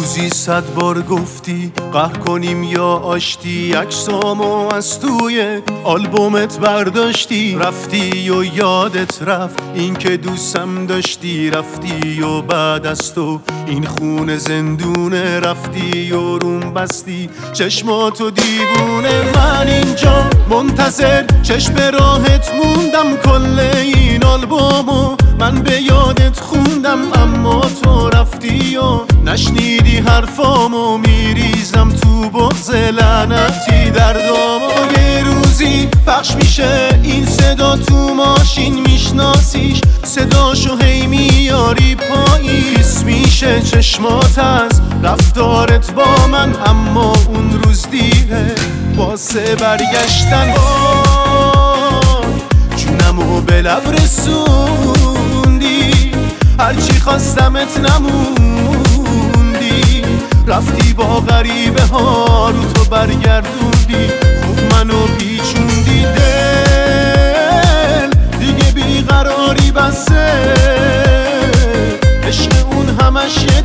روزی 100 بار گفتی قهر کنیم یا آشتی، عکسامو از توی آلبومت برداشتی، رفتی و یادت رفت این که دوستم داشتی، رفتی و بعد از تو این خونه زندونه، رفتی و روم بستی چشماتو دیوونه. من اینجا منتظر چشم راهت موندم، کل این آلبومو من به یادت خوندم، اما تو رفتی و نشنیدی حرفامو، میریزم تو بغض لعنتی دردامو. یه روزی پخش میشه این صدا تو ماشین، میشناسیش صداشو هی میاری پاییس میشه چشمات از رفتارت با من، اما اون روز دیره واسه برگشتن. جونمو به لب رسوندی، هرچی خواستمت نموندی، رفتی با غریبه ها رو تو برگردوندی، خوب منو پیچوندی. دل دیگه بیقراری بسه، عشق اون همش یه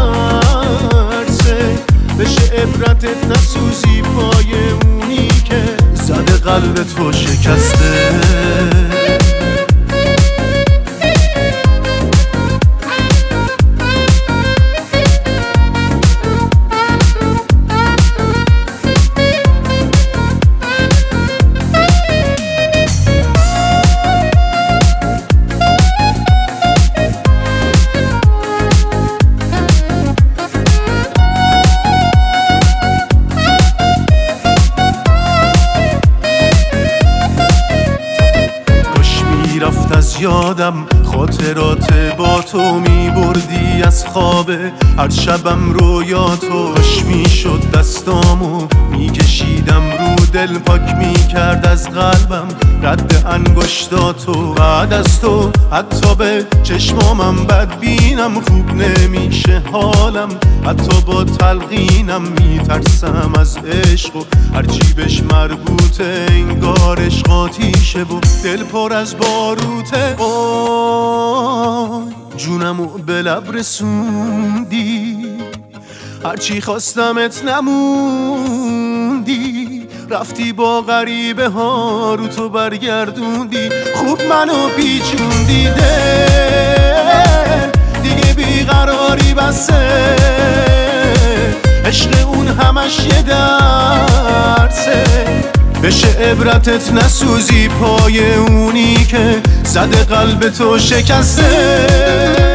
درسه، بشه عبرتت نسوزی پای اونی که زده قلب تو شکسته. رفت از یادم خاطرات با تو میبردی از خوابه، هر شبم رویاتو کاش میشد دستامو میکشیدم رو دل، پاک میکرد از قلبم رد انگشتاتو. بعد از تو حتی به چشمامم بد بینم، خوب نمیشه حالم حتی با تلقینم، میترسم از عشق و هرچی بهش مربوطه، انگار عشق آتیشه و دل پر از باروته. جونمو به لب رسوندی، هرچی خواستمت نموندی، رفتی با غریبه ها رو تو برگردوندی، خوب منو پیچوندی. دل دیگه بیقراری بسه، عشق اون همش یه درسه، بشه عبرتت نسوزی پای اونی که زده قلب تو شکسته.